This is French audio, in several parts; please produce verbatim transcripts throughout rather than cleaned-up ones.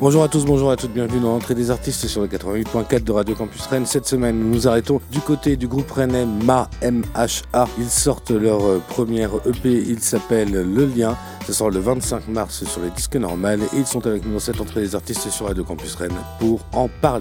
Bonjour à tous, bonjour à toutes, bienvenue dans l'entrée des artistes sur le quatre-vingt-huit point quatre de Radio Campus Rennes. Cette semaine, nous nous arrêtons du côté du groupe rennais M A M H A. Ils sortent leur première E P, il s'appelle Le Lien. Ça sort le vingt-cinq mars sur les disques normales et ils sont avec nous dans cette entrée des artistes sur Radio Campus Rennes pour en parler.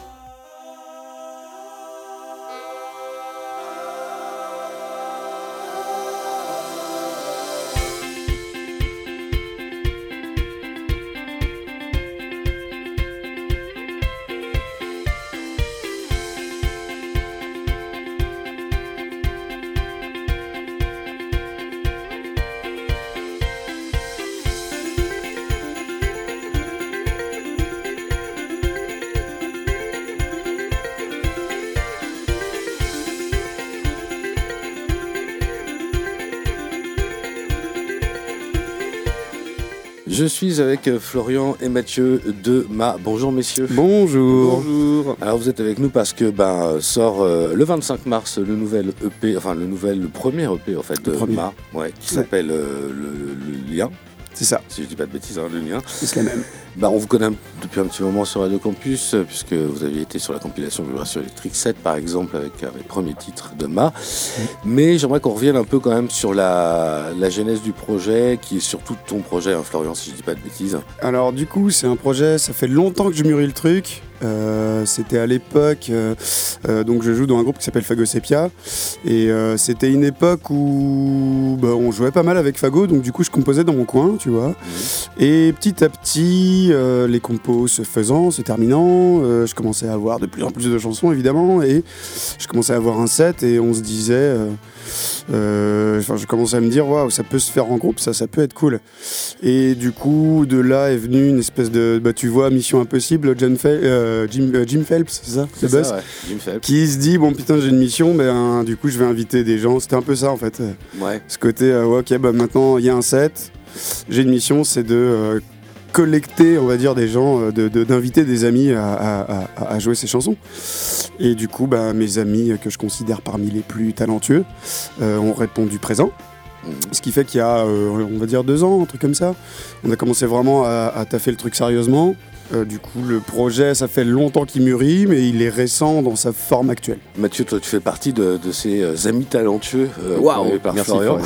Je suis avec Florian et Mathieu de M A. Bonjour messieurs. Bonjour. Bonjour. Alors vous êtes avec nous parce que ben sort euh, le vingt-cinq mars le nouvel E P, enfin le nouvel, le premier E P en fait de M A, ouais, qui s'appelle euh, le, le Lien. C'est ça. Si je dis pas de bêtises, hein, Le Lien. C'est la même. Bah, on vous connaît depuis un petit moment sur Radio Campus, euh, puisque vous aviez été sur la compilation Vibration Électrique sept, par exemple, avec un des premiers titres de M A. Mmh. Mais j'aimerais qu'on revienne un peu quand même sur la, la genèse du projet, qui est surtout ton projet, hein, Florian, si je dis pas de bêtises. Alors du coup, c'est un projet, ça fait longtemps que je mûris le truc. Euh, c'était à l'époque, euh, euh, donc je joue dans un groupe qui s'appelle Fago Sepia, et euh, c'était une époque où bah, on jouait pas mal avec Fago, donc du coup je composais dans mon coin, tu vois. Mmh. Et petit à petit, euh, les compos se faisant, se terminant, euh, je commençais à avoir de plus en plus de chansons évidemment, et je commençais à avoir un set, et on se disait, euh, euh, enfin je commençais à me dire, waouh, ça peut se faire en groupe, ça, ça peut être cool. Et du coup, de là est venue une espèce de, bah tu vois, Mission Impossible, John Fel- euh, Jim, euh, Jim Phelps, c'est ça, c'est ça, ouais. Jim Phelps. Qui se dit, bon putain j'ai une mission, mais ben, du coup je vais inviter des gens, c'était un peu ça en fait. Ouais. Ce côté, euh, ouais, ok, bah maintenant il y a un set, j'ai une mission, c'est de euh, collecter, on va dire, des gens, de, de, d'inviter des amis à, à, à, à jouer ces chansons. Et du coup, bah, mes amis que je considère parmi les plus talentueux euh, ont répondu présent. Mmh. Ce qui fait qu'il y a, euh, on va dire, deux ans, un truc comme ça, on a commencé vraiment à, à taffer le truc sérieusement. Euh, du coup, le projet, ça fait longtemps qu'il mûrit, mais il est récent dans sa forme actuelle. Mathieu, toi, tu fais partie de, de ces euh, amis talentueux euh, wow, par merci Florian.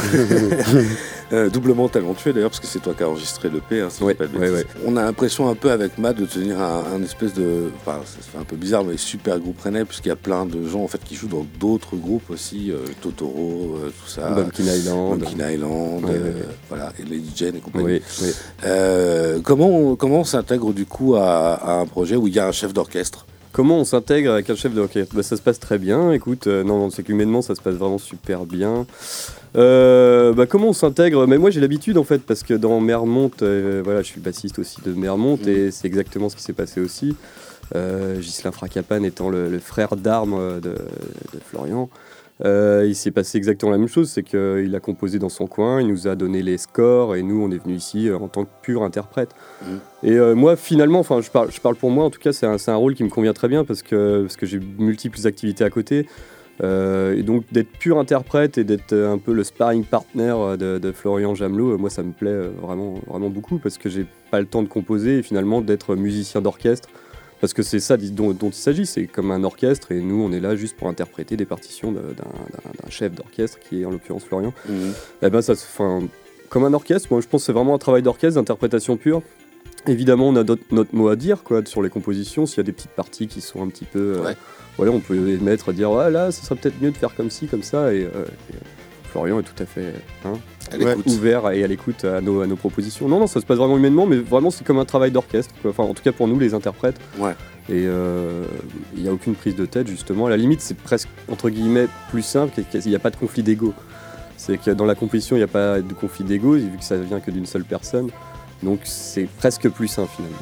euh, doublement talentueux d'ailleurs, parce que c'est toi qui as enregistré l'E P, hein, si ouais, je dis pas de ouais, bêtises. Ouais. On a l'impression un peu avec Matt de tenir un, un espèce de, enfin, ça fait un peu bizarre, mais super groupe rennais, puisqu'il y a plein de gens en fait qui jouent dans d'autres groupes aussi, euh, Totoro, euh, tout ça. Bumpkin Island. Bumpkin Island, ouais, euh, ouais. voilà, et Lady Jane et compagnie. Oui, oui. Euh, comment, on, comment on s'intègre du coup à, à un projet où il y a un chef d'orchestre? Comment on s'intègre avec un chef d'orchestre? Bah, ça se passe très bien, écoute, euh, non, non, c'est qu'humainement ça se passe vraiment super bien. Euh, bah, comment on s'intègre? Mais moi j'ai l'habitude en fait, parce que dans Mermont, euh, voilà, je suis le bassiste aussi de Mermont, mmh. et c'est exactement ce qui s'est passé aussi. Euh, Ghislain Fracapane étant le, le frère d'armes de, de Florian. Euh, il s'est passé exactement la même chose, c'est qu'il a composé dans son coin, il nous a donné les scores et nous on est venus ici en tant que pur interprète. Mmh. Et euh, moi finalement, enfin je parle, je parle pour moi en tout cas, c'est un, c'est un rôle qui me convient très bien parce que, parce que j'ai multiples activités à côté. Euh, et donc d'être pur interprète et d'être un peu le sparring partner de, de Florian Jamelot, moi ça me plaît vraiment, vraiment beaucoup parce que j'ai pas le temps de composer et finalement d'être musicien d'orchestre. Parce que c'est ça dont, dont il s'agit, c'est comme un orchestre et nous on est là juste pour interpréter des partitions de, d'un, d'un, d'un chef d'orchestre qui est en l'occurrence Florian. Mmh. Et ben ça, enfin, comme un orchestre, moi je pense que c'est vraiment un travail d'orchestre, d'interprétation pure. Évidemment on a notre, notre mot à dire quoi, sur les compositions, s'il y a des petites parties qui sont un petit peu... Ouais. Euh, voilà, on peut émettre, dire ouais, là ça serait peut-être mieux de faire comme ci, comme ça, et, euh, et Florian est tout à fait hein, ouais, ouvert et à l'écoute à nos, à nos propositions. Non, non, ça se passe vraiment humainement, mais vraiment c'est comme un travail d'orchestre, quoi. Enfin, en tout cas pour nous les interprètes. Ouais. Et il euh, n'y a aucune prise de tête, justement. À la limite, c'est presque, entre guillemets, plus simple, qu'il n'y a pas de conflit d'ego. C'est que dans la composition, il n'y a pas de conflit d'ego, vu que ça vient que d'une seule personne. Donc c'est presque plus simple, finalement.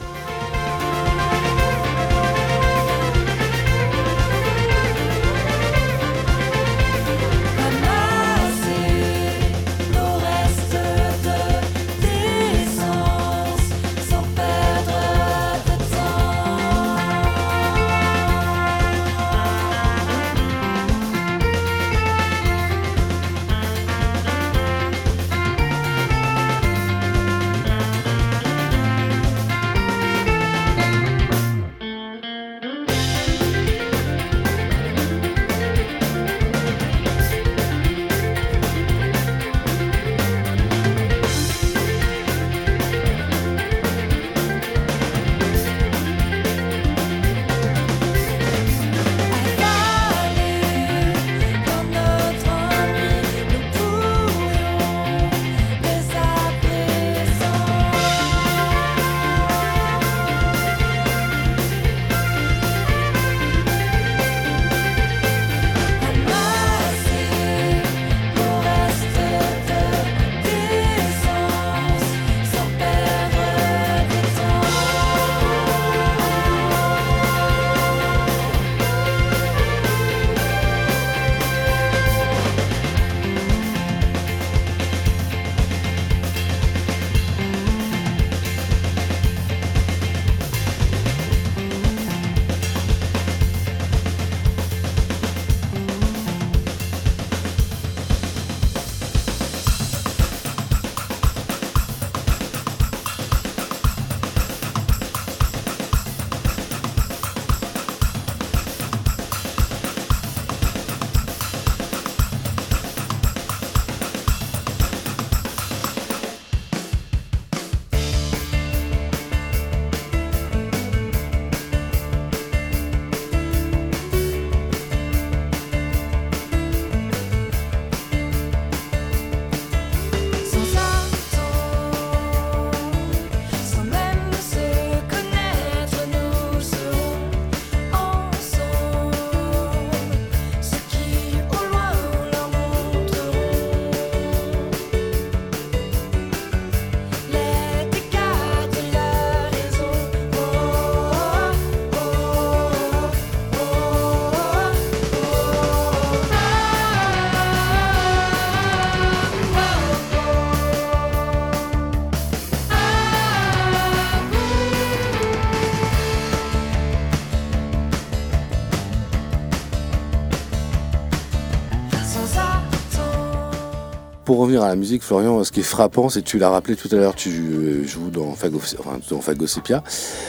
pour revenir à la musique, Florian, ce qui est frappant, c'est que tu l'as rappelé tout à l'heure, tu joues dans Fago, enfin, dans Phagosépia.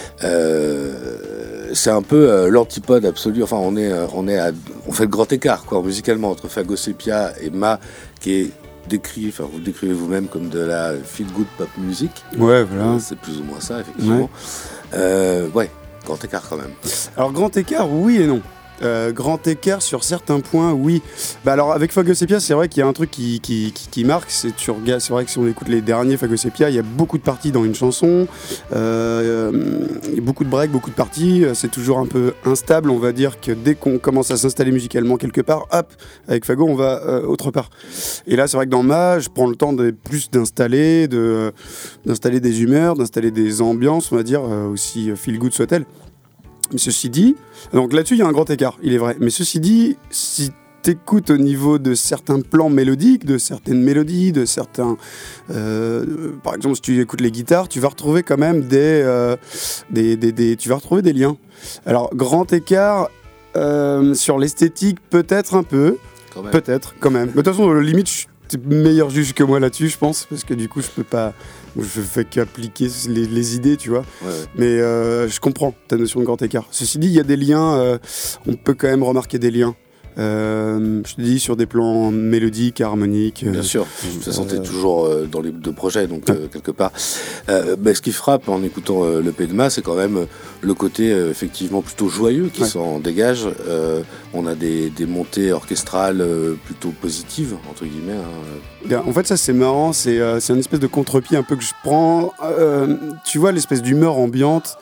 Euh, c'est un peu euh, l'antipode absolu. Enfin, on est, on est, à, on fait le grand écart, quoi, musicalement entre Phagosépia et Ma, qui est décrit, enfin, vous le décrivez vous-même comme de la feel good pop music. Ouais, voilà. C'est plus ou moins ça, effectivement. Ouais. Euh, ouais. Grand écart quand même. Alors grand écart, oui et non. Euh, grand écart sur certains points, oui. Bah alors avec Phagosépia, c'est vrai qu'il y a un truc qui, qui, qui, qui marque, c'est tu regardes, c'est vrai que si on écoute les derniers Phagosépia, il y a beaucoup de parties dans une chanson, euh, il y a beaucoup de breaks, beaucoup de parties, c'est toujours un peu instable, on va dire que dès qu'on commence à s'installer musicalement quelque part, hop, avec Fago, on va euh, autre part. Et là, c'est vrai que dans Ma, je prends le temps de plus d'installer, de, d'installer des humeurs, d'installer des ambiances, on va dire, euh, aussi feel good soit-elle. Mais ceci dit, donc là-dessus, il y a un grand écart, il est vrai. Mais ceci dit, si t'écoutes au niveau de certains plans mélodiques, de certaines mélodies, de certains... Euh, par exemple, si tu écoutes les guitares, tu vas retrouver quand même des... Euh, des, des, des tu vas retrouver des liens. Alors, grand écart, euh, sur l'esthétique, peut-être un peu. Quand même. Peut-être, quand même. Mais de toute façon, limite, tu es meilleur juge que moi là-dessus, je pense, parce que du coup, je peux pas... Je fais qu'appliquer les, les idées, tu vois. Ouais, ouais. Mais euh, je comprends ta notion de grand écart. Ceci dit, il y a des liens, euh, on peut quand même remarquer des liens. Euh, je te dis, sur des plans mélodiques, harmoniques. Bien euh, sûr, de toute façon, t'es toujours euh, dans les deux projets, donc euh, quelque part. Euh, bah, ce qui frappe en écoutant euh, le P de Ma, c'est quand même le côté euh, effectivement plutôt joyeux qui ouais. s'en dégage. Euh, on a des, des montées orchestrales euh, plutôt positives, entre guillemets. Hein. En fait, ça c'est marrant, c'est, euh, c'est une espèce de contre-pied un peu que je prends. Euh, tu vois, l'espèce d'humeur ambiante.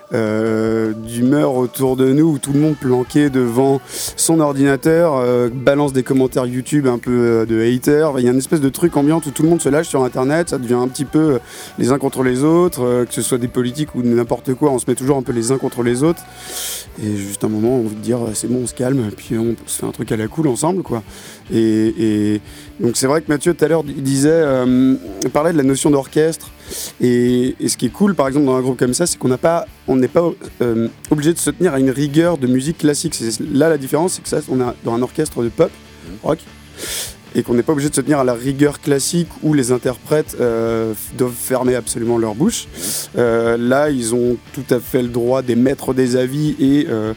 Euh, d'humeur autour de nous où tout le monde planqué devant son ordinateur euh, balance des commentaires YouTube un peu euh, de haters. Il y a une espèce de truc ambiant où tout le monde se lâche sur internet, ça devient un petit peu euh, les uns contre les autres, euh, que ce soit des politiques ou n'importe quoi, on se met toujours un peu les uns contre les autres et juste un moment on veut dire c'est bon, on se calme et puis on se fait un truc à la cool ensemble quoi. Et, et donc c'est vrai que Mathieu tout à l'heure il disait euh, il parlait de la notion d'orchestre. Et, et ce qui est cool, par exemple, dans un groupe comme ça, c'est qu'on n'a pas, on n'est pas euh, obligé de se tenir à une rigueur de musique classique. C'est là la différence, c'est que ça, on est dans un orchestre de pop, rock, et qu'on n'est pas obligé de se tenir à la rigueur classique où les interprètes euh, doivent fermer absolument leur bouche. Euh, là, ils ont tout à fait le droit d'émettre des avis et euh,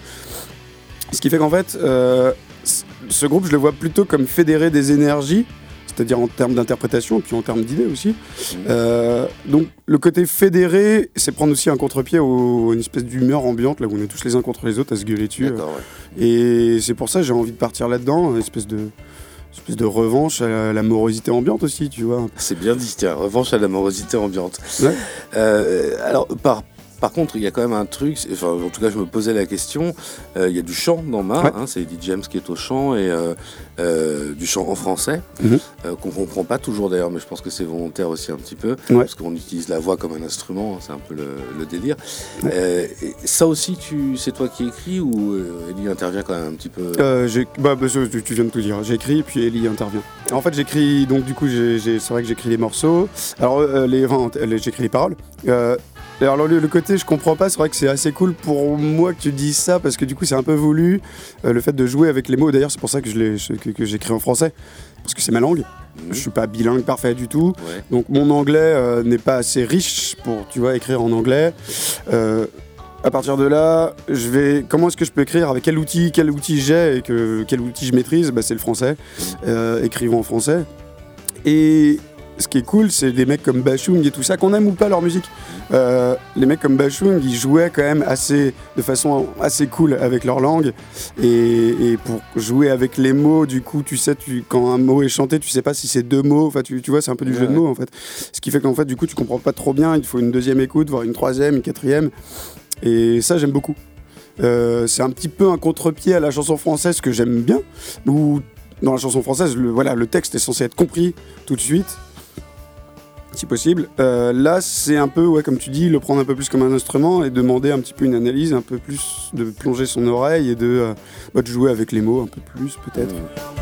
ce qui fait qu'en fait, euh, ce groupe, je le vois plutôt comme fédérer des énergies. C'est-à-dire en termes d'interprétation et puis en termes d'idées aussi. Mmh. Euh, donc le côté fédéré, c'est prendre aussi un contre-pied au, une espèce d'humeur ambiante, là où on est tous les uns contre les autres à se gueuler dessus. D'accord, ouais. Et c'est pour ça que j'ai envie de partir là-dedans, une espèce de, une espèce de revanche à la morosité ambiante aussi, tu vois. C'est bien dit, tiens, revanche à la morosité ambiante. Ouais. Euh, alors, par... Par contre, il y a quand même un truc, enfin, en tout cas, je me posais la question, euh, il y a du chant dans Ma, ouais. hein, c'est Eddie James qui est au chant, et euh, euh, du chant en français, mm-hmm. euh, qu'on ne comprend pas toujours d'ailleurs, mais je pense que c'est volontaire aussi un petit peu, ouais. parce qu'on utilise la voix comme un instrument, c'est un peu le, le délire. Ouais. Euh, et ça aussi, tu, c'est toi qui écris, ou euh, Ellie intervient quand même un petit peu euh, j'ai, bah, bah, tu, tu viens de tout dire, j'écris, puis Ellie intervient. En fait, j'écris, donc du coup, j'ai, j'ai, c'est vrai que j'écris les morceaux, alors euh, les, enfin, les, j'écris les paroles, euh, alors le, le côté je comprends pas, c'est vrai que c'est assez cool pour moi que tu dises ça parce que du coup c'est un peu voulu euh, le fait de jouer avec les mots. D'ailleurs c'est pour ça que je l'ai que, que j'écris en français parce que c'est ma langue. Mmh. Je suis pas bilingue parfait du tout, ouais. donc mon anglais euh, n'est pas assez riche pour tu vois écrire en anglais. Euh, à partir de là, je vais comment est-ce que je peux écrire avec quel outil quel outil j'ai et que quel outil je maîtrise, bah, c'est le français. Euh, écrivons en français et ce qui est cool, c'est des mecs comme Bashung et tout ça, qu'on aime ou pas leur musique. Euh, les mecs comme Bashung, ils jouaient quand même assez, de façon assez cool avec leur langue. Et, et pour jouer avec les mots, du coup, tu sais, tu, quand un mot est chanté, tu sais pas si c'est deux mots. Enfin, tu, tu vois, c'est un peu du ouais, jeu de mots en fait. Ce qui fait qu'en fait, du coup, tu comprends pas trop bien. Il faut une deuxième écoute, voire une troisième, une quatrième. Et ça, j'aime beaucoup. Euh, c'est un petit peu un contre-pied à la chanson française que j'aime bien. Où dans la chanson française, le, voilà, le texte est censé être compris tout de suite. Si possible. Euh, là, c'est un peu, ouais, comme tu dis, le prendre un peu plus comme un instrument et demander un petit peu une analyse, un peu plus de plonger son oreille et de, euh, bah, de jouer avec les mots un peu plus, peut-être. Mmh.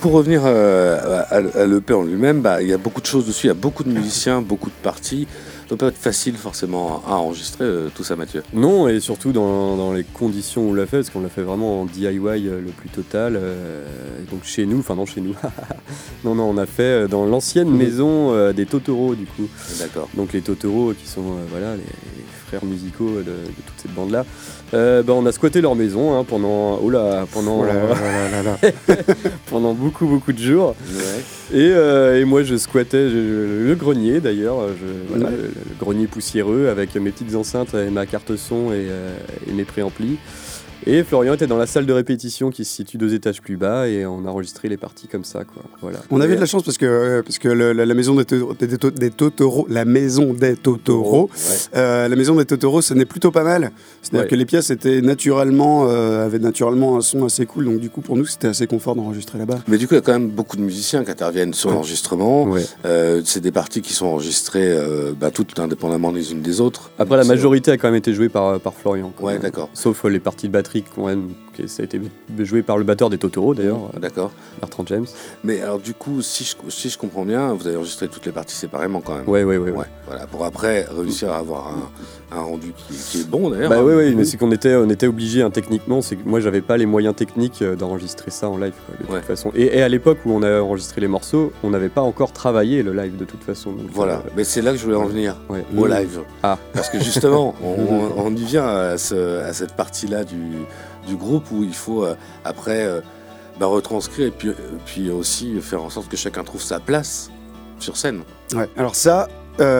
pour revenir euh, à, à l'E P en lui-même, bah, il y a beaucoup de choses dessus, il y a beaucoup de musiciens, beaucoup de parties. Ça doit pas être facile forcément à enregistrer euh, tout ça, Mathieu. Non, et surtout dans, dans les conditions où on l'a fait, parce qu'on l'a fait vraiment en D I Y euh, le plus total. Euh, donc chez nous, enfin non chez nous, non non, on a fait dans l'ancienne mmh. maison euh, des Totoro du coup. D'accord. Donc les Totoro qui sont euh, voilà les, les frères musicaux de, de toute cette bande là. Euh, bah, on a squatté leur maison hein, pendant oh là, pendant oh là, là, là, là, là. pendant beaucoup beaucoup de jours. Ouais. Et, euh, et moi je squattais je, le grenier d'ailleurs, je, voilà, ouais. le, le grenier poussiéreux avec mes petites enceintes et ma carte son et, euh, et mes préamplis. Et Florian était dans la salle de répétition qui se situe deux étages plus bas et on a enregistré les parties comme ça quoi. Voilà. On avait de la chance parce que parce que le, la, la maison des, to, des, des, des Totoro, la maison des Totoro, ouais. euh, la maison des Totoro, ça n'est plutôt pas mal. C'est-à-dire ouais. que les pièces étaient naturellement euh, avaient naturellement un son assez cool, donc du coup pour nous c'était assez confort d'enregistrer là-bas. Mais du coup il y a quand même beaucoup de musiciens qui interviennent sur ouais. l'enregistrement. Ouais. Euh, c'est des parties qui sont enregistrées euh, bah, toutes indépendamment les unes des autres. Après la majorité a quand même été jouée par par Florian. Ouais même. D'accord. Sauf euh, les parties de batterie. Quand même, ça a été joué par le batteur des Totoro d'ailleurs, d'accord. Bertrand James. Mais alors du coup, si je, si je comprends bien, vous avez enregistré toutes les parties séparément quand même. Oui, oui, oui. Voilà, pour après réussir à avoir un, un rendu qui, qui est bon d'ailleurs. Bah hein. oui, oui, mais c'est qu'on était, on était obligé hein, techniquement, c'est que moi j'avais pas les moyens techniques d'enregistrer ça en live quoi, de ouais. toute façon. Et, et à l'époque où on a enregistré les morceaux, on n'avait pas encore travaillé le live de toute façon. Donc, voilà, euh, mais c'est là que je voulais en venir, ouais. au mmh. live. Ah. Parce que justement, on, on y vient à, ce, à cette partie-là du du groupe où il faut euh, après euh, bah, retranscrire et puis, euh, puis aussi faire en sorte que chacun trouve sa place sur scène. Ouais. Alors ça,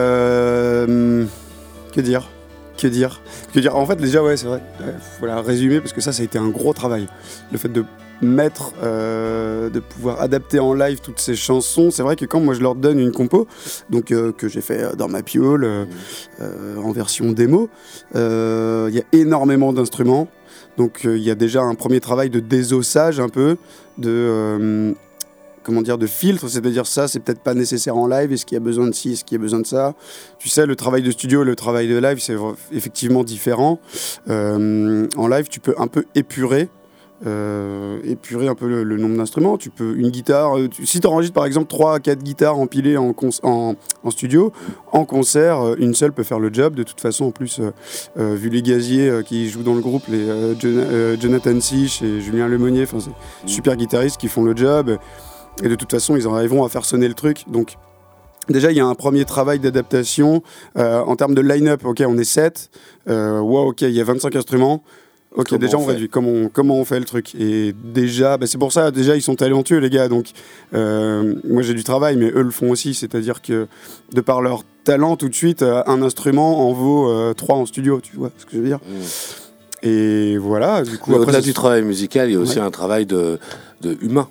euh, que dire Que dire Que dire En fait, déjà, ouais, c'est vrai. Ouais, voilà, résumer parce que ça, ça a été un gros travail. Le fait de mettre, euh, de pouvoir adapter en live toutes ces chansons. C'est vrai que quand moi je leur donne une compo, donc euh, que j'ai fait dans ma piole euh, euh, en version démo, il euh, y a énormément d'instruments. Donc il euh, y a déjà un premier travail de désossage un peu, de euh, comment dire, de filtre, c'est-à-dire ça, c'est peut-être pas nécessaire en live. Est-ce qu'il y a besoin de ci, est-ce qu'il y a besoin de ça ? Tu sais, le travail de studio et le travail de live, c'est effectivement différent. Euh, en live, tu peux un peu épurer. Euh, épurer un peu le, le nombre d'instruments. Tu peux une guitare, euh, tu, si tu enregistres par exemple trois à quatre guitares empilées en, con- en, en studio, en concert, euh, une seule peut faire le job. De toute façon, en plus, euh, euh, vu les gaziers euh, qui jouent dans le groupe, les euh, John, euh, Jonathan Sich et Julien Lemonnier, enfin c'est super guitaristes qui font le job. Et de toute façon, ils arriveront à faire sonner le truc. Donc déjà, il y a un premier travail d'adaptation euh, en termes de line-up. Ok, on est sept. Euh, wow, ok, il y a vingt-cinq instruments. Ok, comment déjà on, on réduit. Comment on, comment on fait le truc ? Et déjà, bah c'est pour ça, déjà ils sont talentueux les gars. Donc euh, moi j'ai du travail, mais eux le font aussi. C'est-à-dire que de par leur talent, tout de suite, un instrument en vaut euh, trois en studio. Tu vois ce que je veux dire ? mmh. Et voilà. Du coup, mais après, au-delà du travail musical, il y a aussi ouais. un travail de, de humain,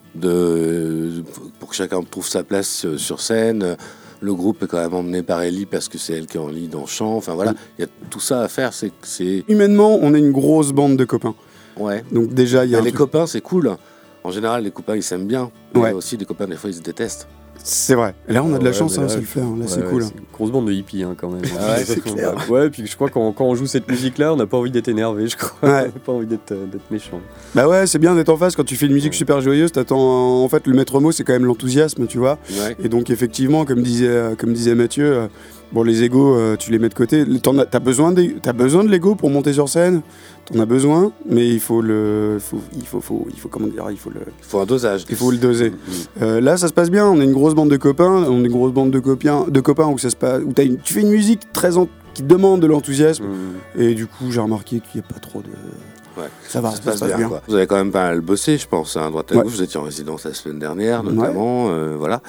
de pour que chacun trouve sa place sur scène. Le groupe est quand même emmené par Ellie parce que c'est elle qui est en lead en chant. Enfin voilà, il y a tout ça à faire. C'est, c'est... Humainement, on est une grosse bande de copains. Ouais. Donc déjà, il y a. Mais les truc... copains, c'est cool. En général, les copains, ils s'aiment bien. Mais ouais. il y a aussi des copains, des fois, ils se détestent. C'est vrai. Et là, on a de la ouais, chance, hein, là, ça le fait. Hein. Là, ouais, c'est ouais, cool. C'est une grosse bande de hippies, hein, quand même. Ah ouais, c'est clair. Ouais, puis je crois que quand, quand on joue cette musique-là, on n'a pas envie d'être énervé, je crois. Ouais. On n'a pas envie d'être, d'être méchant. Bah ouais, c'est bien d'être en face. Quand tu fais une musique ouais. super joyeuse, t'attends. En fait, le maître mot, c'est quand même l'enthousiasme, tu vois. Ouais. Et donc, effectivement, comme disait, comme disait Mathieu, euh, bon, les égos, euh, tu les mets de côté. T'en as, t'as besoin de, t'as besoin de l'ego pour monter sur scène. T'en as besoin, mais il faut le, faut, il faut, faut, il faut comment dire, il faut le, il faut un dosage. Il faut le doser. Mmh. Euh, là, ça se passe bien. On est une grosse bande de copains. On est une grosse bande de copains, de copains où ça se passe, où t'as une, tu fais une musique très en, qui demande de l'enthousiasme. Mmh. Et du coup, j'ai remarqué qu'il n'y a pas trop de. Ouais. Ça va, ça, ça, se passe, se passe bien. bien. Quoi. Vous avez quand même pas mal bossé, je pense, hein, à droite à ouais. gauche. Vous étiez en résidence la semaine dernière, notamment. Ouais. Euh, voilà.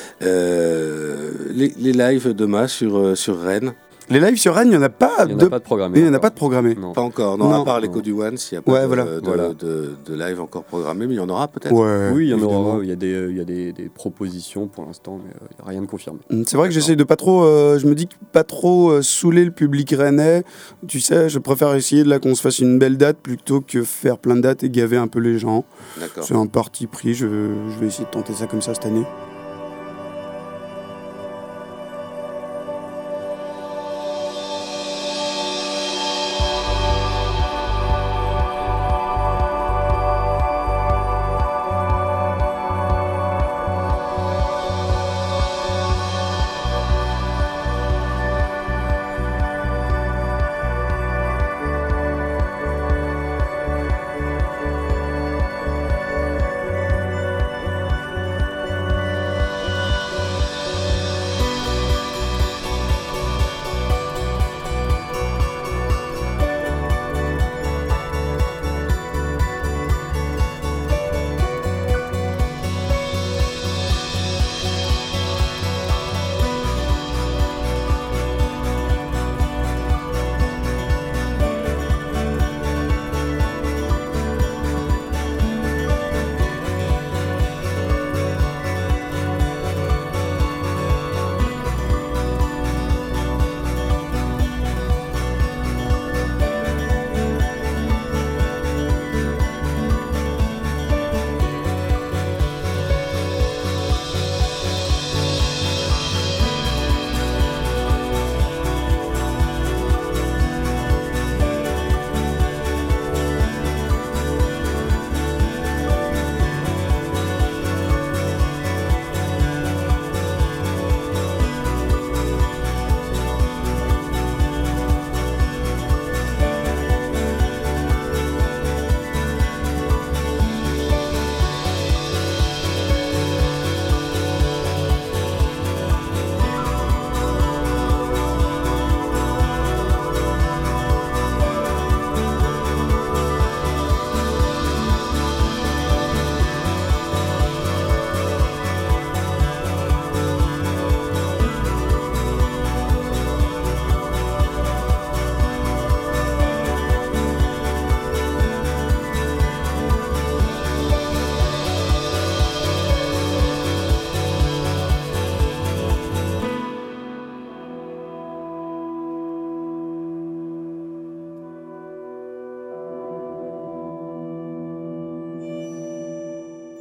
Euh, les, les lives demain sur, euh, sur Rennes. Les lives sur Rennes, il n'y en a pas il y en de a pas de programmé. Il n'y en a pas de programmé. Non. Pas encore. Non, non. À part l'écho du Once, il n'y a pas ouais, de, voilà. de, voilà. de, de, de live encore programmé, mais il y en aura peut-être. Ouais, oui, il y en aura. Il y a des, il y a des, des propositions pour l'instant, mais il n'y a rien de confirmé. C'est vrai que j'essaie de pas trop. Euh, je me dis que pas trop euh, saouler le public rennais. Tu sais, je préfère essayer de là qu'on se fasse une belle date plutôt que faire plein de dates et gaver un peu les gens. D'accord. C'est un parti pris. Je, je vais essayer de tenter ça comme ça cette année.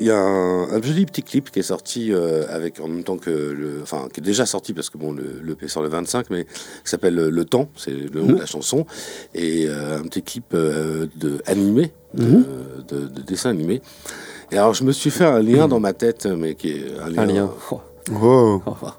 Il y a un, un joli petit clip qui est sorti euh, avec en même temps que le, enfin qui est déjà sorti parce que bon le le P sort le vingt-cinq, mais qui s'appelle Le Temps, c'est le nom mmh. de la chanson, et euh, un petit clip euh, de animé, de, mmh. de, de, de dessin animé. Et alors je me suis fait un lien mmh. dans ma tête, mais qui est un lien. Un lien. Oh. Oh.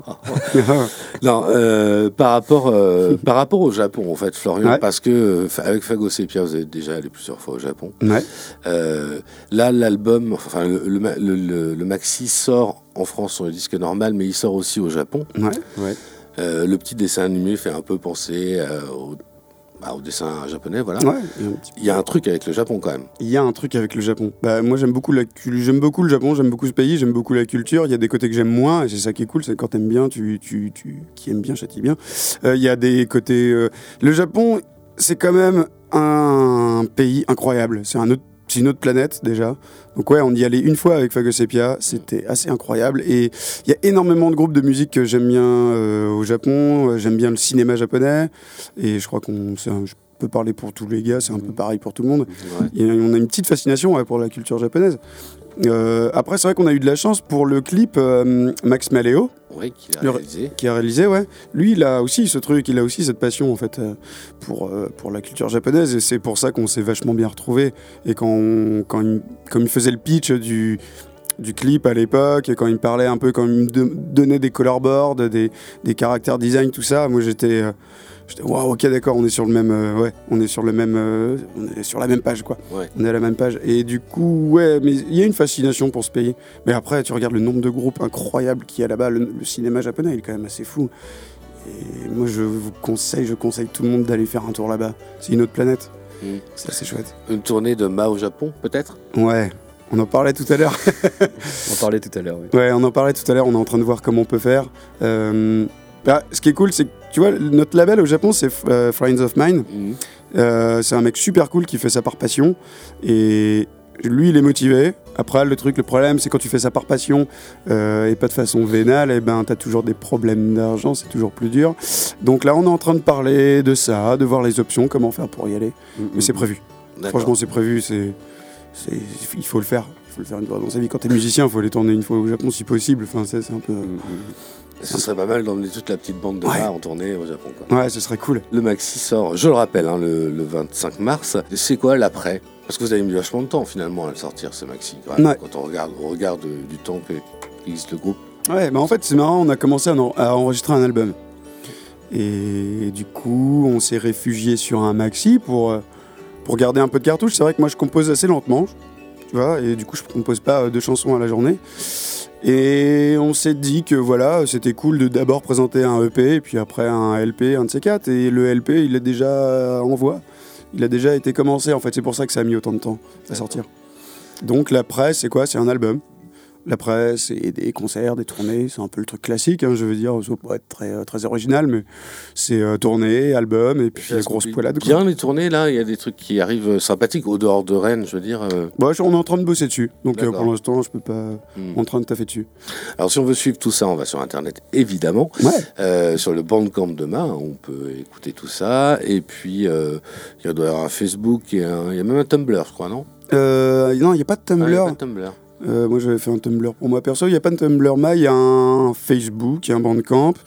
non, euh, par rapport euh, par rapport au Japon en fait, Florian, ouais. parce que euh, avec Phagosépia vous êtes déjà allé plusieurs fois au Japon. Ouais. Euh, là, l'album, enfin le, le, le, le, le maxi sort en France sur le disque normal, mais il sort aussi au Japon. Ouais. Ouais. Euh, le petit dessin animé fait un peu penser euh, au Bah, au dessin japonais, voilà. Ouais, il y a un truc avec le Japon quand même. Il y a un truc avec le Japon. Bah, moi j'aime beaucoup, la, j'aime beaucoup le Japon, j'aime beaucoup ce pays, j'aime beaucoup la culture. Il y a des côtés que j'aime moins, et c'est ça qui est cool, c'est quand t'aimes bien, tu, tu, tu, qui aime bien châtie bien. Euh, il y a des côtés... Euh, le Japon, c'est quand même un pays incroyable. C'est un autre C'est une autre planète déjà. Donc ouais, on y allait une fois avec Phagosépia, c'était assez incroyable. Et il y a énormément de groupes de musique que j'aime bien euh, au Japon. J'aime bien le cinéma japonais. Et je crois qu'on, c'est un, je peux parler pour tous les gars, c'est un peu pareil pour tout le monde. Ouais. Et on a une petite fascination ouais, pour la culture japonaise. Euh, après, c'est vrai qu'on a eu de la chance pour le clip euh, Max Maleo. Oui, qui a réalisé. Qui a réalisé, ouais. Lui, il a aussi ce truc, il a aussi cette passion, en fait, euh, pour, euh, pour la culture japonaise. Et c'est pour ça qu'on s'est vachement bien retrouvés. Et quand, on, quand il, comme il faisait le pitch du, du clip à l'époque, et quand il me parlait un peu, quand il me de, donnait des colorboards, des, des caractères design, tout ça, moi, j'étais... Euh, J'étais waouh, ok, d'accord, on est sur le même, euh, ouais, on est sur le même, euh, on est sur la même page, quoi. Ouais. On est à la même page. Et du coup, ouais, mais il y a une fascination pour ce pays. Mais après, tu regardes le nombre de groupes incroyables qu'il y a là-bas. Le, le cinéma japonais, il est quand même assez fou. Et moi, je vous conseille, je conseille tout le monde d'aller faire un tour là-bas. C'est une autre planète. Mmh. C'est assez chouette. Une tournée de Ma au Japon, peut-être ? Ouais. On en parlait tout à l'heure. on en parlait tout à l'heure, oui. Ouais, on en parlait tout à l'heure. On est en train de voir comment on peut faire. Euh, bah, ce qui est cool, c'est que tu vois, notre label au Japon, c'est euh, Friends of Mine. Mmh. Euh, c'est un mec super cool qui fait ça par passion. Et lui, il est motivé. Après, le truc, le problème, c'est quand tu fais ça par passion euh, et pas de façon vénale, et ben, t'as toujours des problèmes d'argent, c'est toujours plus dur. Donc là, on est en train de parler de ça, de voir les options, comment faire pour y aller. Mmh. Mais c'est prévu. D'accord. Franchement, c'est prévu. C'est, c'est, il faut le faire. Il faut le faire une fois dans sa vie. Quand t'es musicien, il faut aller tourner une fois au Japon si possible. Enfin, c'est, c'est un peu... Mmh. Ce serait pas mal d'emmener toute la petite bande de ouais. en tournée au Japon, quoi. Ouais, ce serait cool. Le maxi sort, je le rappelle, hein, le, le vingt-cinq mars. C'est quoi l'après ? Parce que vous avez mis vachement de temps finalement à le sortir, ce maxi. Quand, ouais. quand on regarde, on regarde du temps qu'existe le groupe. Ouais, mais en fait, c'est marrant, on a commencé à, en, à enregistrer un album. Et du coup, on s'est réfugié sur un maxi pour, pour garder un peu de cartouche. C'est vrai que moi, je compose assez lentement, tu vois, et du coup, je compose pas deux chansons à la journée. Et on s'est dit que voilà, c'était cool de d'abord présenter un E P et puis après un L P, un de ces quatre. Et le L P, il est déjà en voie. Il a déjà été commencé, en fait. C'est pour ça que ça a mis autant de temps à sortir. Donc l'après, c'est quoi ? C'est un album. L'après, c'est des concerts, des tournées. C'est un peu le truc classique, hein, je veux dire. Ça peut être très, très original, mais c'est euh, tournée, album et puis la grosse poilade. Bien quoi. Les tournées, là, il y a des trucs qui arrivent sympathiques au dehors de Rennes, je veux dire. Euh... Bah, on est en train de bosser dessus. Donc euh, pour l'instant, je peux pas. Hmm. On est en train de taffer dessus. Alors si on veut suivre tout ça, on va sur Internet, évidemment. Ouais. Euh, sur le Bandcamp de Ma, on peut écouter tout ça. Et puis, euh, il doit y avoir un Facebook, il y a même un Tumblr, je crois, non euh, Non, il n'y a pas de Tumblr. Ah, il n'y a pas de Tumblr. Euh, moi j'avais fait un Tumblr pour moi perso, il n'y a pas de Tumblr, mais il y a un Facebook, il y a un Bandcamp, okay.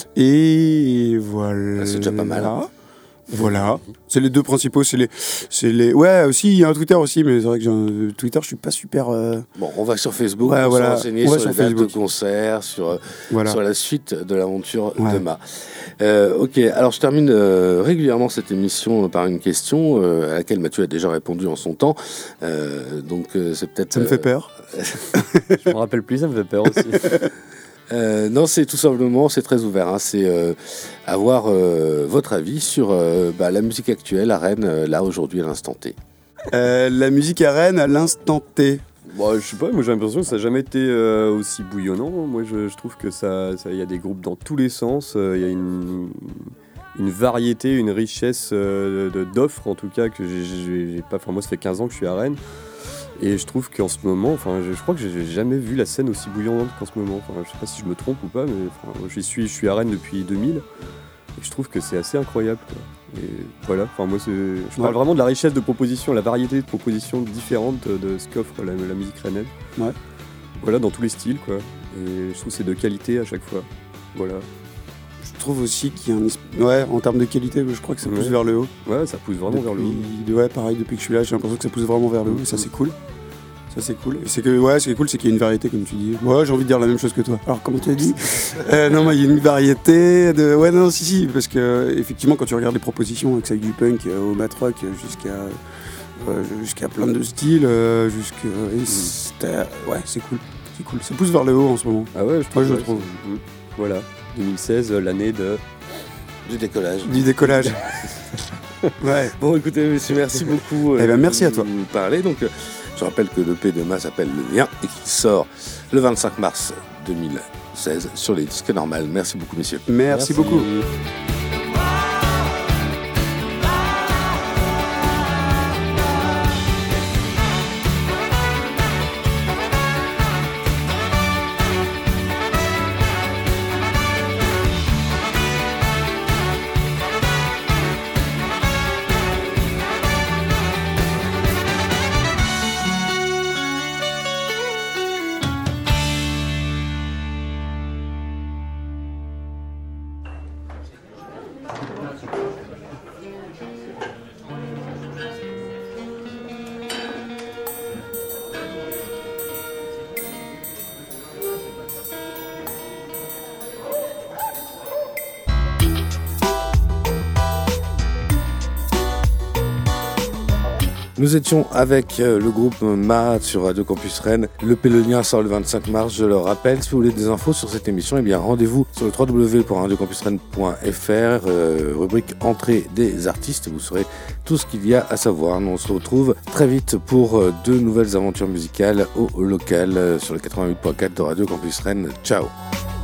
Et voilà. Ah, c'est déjà pas mal. Voilà, c'est les deux principaux, c'est les, c'est les... Ouais, aussi, il y a un Twitter aussi, mais c'est vrai que j'ai un Twitter, je suis pas super... Euh... Bon, on va sur Facebook, ouais, on voilà. va se renseigner sur, sur les dates de concert, sur, voilà. sur la suite de l'aventure ouais. de Ma. Euh, ok, alors je termine euh, régulièrement cette émission par une question euh, à laquelle Mathieu a déjà répondu en son temps, euh, donc euh, c'est peut-être... Ça me fait peur. Je me rappelle plus, ça me fait peur aussi. Euh, non, c'est tout simplement, c'est très ouvert. Hein, c'est euh, avoir euh, votre avis sur euh, bah, la musique actuelle à Rennes, euh, là, aujourd'hui, à l'instant T. Euh, la musique à Rennes, à l'instant T. Bon, je sais pas, moi j'ai l'impression que ça n'a jamais été euh, aussi bouillonnant. Moi, je, je trouve que ça, il y a des groupes dans tous les sens. Il euh, y a une, une variété, une richesse euh, de, d'offres, en tout cas, que j'ai, j'ai pas... Enfin, moi, ça fait quinze ans que je suis à Rennes. Et je trouve qu'en ce moment, enfin, je, je crois que j'ai jamais vu la scène aussi bouillante qu'en ce moment. Enfin, je sais pas si je me trompe ou pas, mais enfin, j'y suis, je suis à Rennes depuis deux mille. Et je trouve que c'est assez incroyable, quoi. Et voilà, enfin moi c'est... je Ouais. parle vraiment de la richesse de propositions, la variété de propositions différentes de ce qu'offre la, la musique rennaise. Ouais. Voilà, dans tous les styles quoi. Et je trouve que c'est de qualité à chaque fois. Voilà. Je trouve aussi qu'il y a un... es- Ouais, en termes de qualité, je crois que ça pousse Ouais. vers le haut. Ouais, ça pousse vraiment vers le haut. Depuis- Ouais, pareil, depuis que je suis là, j'ai l'impression que ça pousse vraiment vers le haut, et ça c'est cool. Ça c'est cool. Et c'est que, ouais, ce qui est cool, c'est qu'il y a une variété, comme tu dis. Moi, j'ai envie de dire la même chose que toi. Alors, comment tu as dit euh, Non, mais il y a une variété de. Ouais, non, si, si, parce que, effectivement, quand tu regardes les propositions, que ça aille du punk euh, au mat rock jusqu'à. euh, jusqu'à plein de styles, euh, jusqu'à. et c'était- Ouais, c'est cool. C'est cool. Ça pousse vers le haut en ce moment. Ah ouais, je trouve. Moi, je ouais, trouve. c'est- mm. Voilà, deux mille seize, l'année de... Du décollage. Du décollage. Ouais. Bon, écoutez, messieurs, merci beaucoup. euh, Eh ben, merci à toi. de nous parler. Donc, euh, je rappelle que l'E P de Ma s'appelle Le Lien et qu'il sort le vingt-cinq mars deux mille seize sur les disques normales. Merci beaucoup, messieurs. Merci beaucoup. Nous étions avec euh, le groupe Ma sur Radio Campus Rennes. Le P Le Lien sort le vingt-cinq mars, je le rappelle. Si vous voulez des infos sur cette émission, eh bien rendez-vous sur le w w w point radio campus rennes point f r, euh, rubrique entrée des artistes. Vous saurez tout ce qu'il y a à savoir. Nous on se retrouve très vite pour euh, deux nouvelles aventures musicales au local euh, sur le quatre-vingt-huit point quatre de Radio Campus Rennes. Ciao.